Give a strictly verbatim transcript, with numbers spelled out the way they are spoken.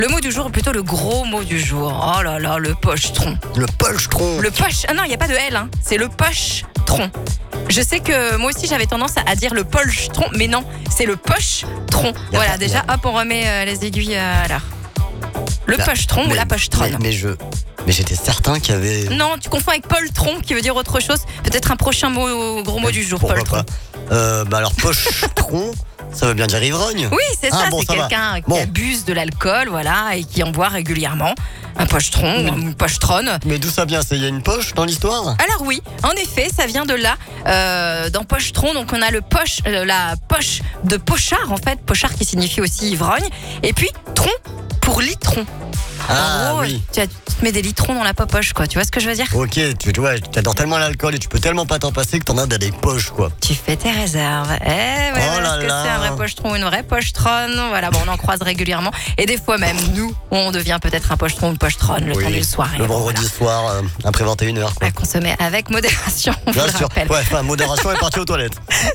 Le mot du jour, ou plutôt le gros mot du jour. Oh là là, le pochetron. Le pochetron. Le poche. Ah non, il n'y a pas de L, hein. C'est le pochetron. Je sais que moi aussi j'avais tendance à dire le pochetron, mais non, c'est le pochetron. Voilà, pas- déjà, y a- hop, on remet euh, les aiguilles euh, à l'heure. Le Là, pochetron ou mais- la pochetronne. Mais, mais je, mais j'étais certain qu'il y avait. Non, tu confonds avec poltron qui veut dire autre chose. Peut-être un prochain mot, gros mot du jour, Pourquoi poltron. pas. Euh, bah alors pochetron, ça veut bien dire ivrogne. Oui, c'est Ah, ça, bon, c'est ça va. quelqu'un qui Bon. abuse de l'alcool, voilà, et qui en boit régulièrement. Un pochetron ou une pochetronne. Mais d'où ça vient? C'est il y a une poche dans l'histoire? Alors oui, en effet, ça vient de là, euh, dans pochetron. Donc on a le poche, euh, la poche de pochard en fait, pochard qui signifie aussi ivrogne, et puis tron pour litron. Ah en gros, oui. tu, as- tu te mets des litrons dans la poche, quoi. Tu vois ce que je veux dire? Ok, tu vois, tu adores tellement l'alcool et tu peux tellement pas t'en passer que t'en as dans des poches, quoi. Tu fais tes réserves. Eh ouais, Oh voilà là ce que là. c'est un vrai pochetron ou une vraie pochetronne. Voilà, bon, on en croise régulièrement. Et des fois même, nous, on devient peut-être un pochetron ou une pochetronne le temps d'une soirée. le vendredi soir, euh, après vingt et une heures, quoi. À consommer avec modération, on vous Bien le sûr. rappelle. Ouais, enfin, modération est partie aux toilettes.